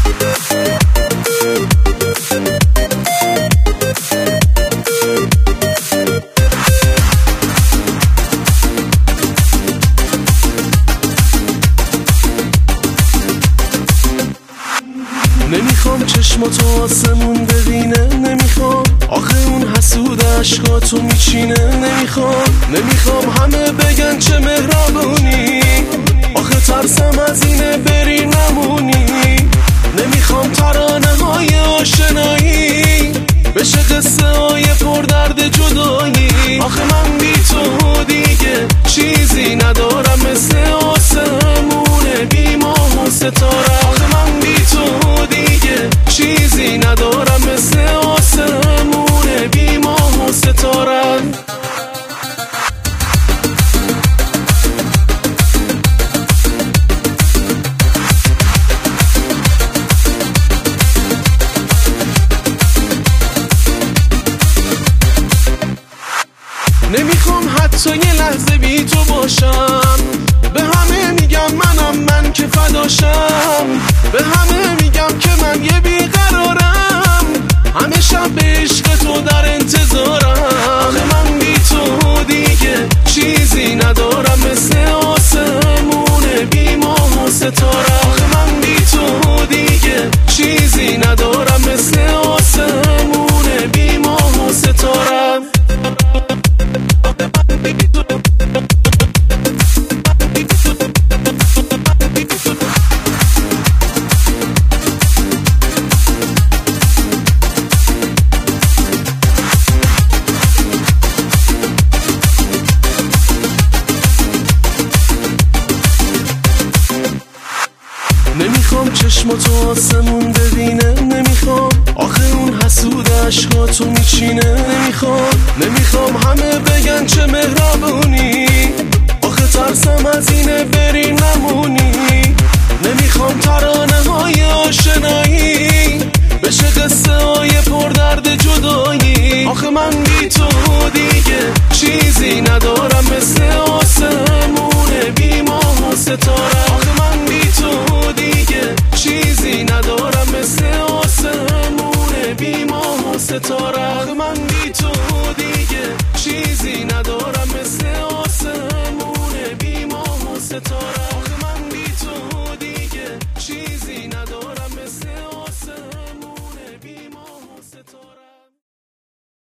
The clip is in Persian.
نمیخوام چشماتو آسمون ببینه، نمیخوام آخه اون حسود عشقاتو میچینه، نمیخوام همه بگن چه مهربونی، آخه ترسم از اینه بری نمونی. نمیخوام ترانه های آشنایی بشه قصه های پر درد جدایی، آخه من بی تو دیگه چیزی ندارم مثل آسمونه بی ماه و ستاره، آخه من بی تو دیگه چیزی ندارم مثل آسمونه بی ماه و ستاره. نمیخوام حتی یه لحظه بی تو باشم، به همه میگم من که فداشم، به همه میگم که من یه بیقرارم، همه شب به عشق تو در انتظارم، آخه من بی تو دیگه چیزی ندارم مثل آسمونه بی ماه و ستاره، آخه من بی تو دیگه چیزی ندارم مثل آسمونه بی ماه و ستاره. نمیخوام چشماتو آسمون ببینه، نمیخوام آخه اون حسود عشقاتو میچینه، نمیخوام همه بگن چه مهربونی، آخه ترسم از اینه بری نمونی. نمیخوام ترانه های آشنایی بشه قصه های پر درد جدایی، آخه من بی تو دیگه چیزی ندارم مثل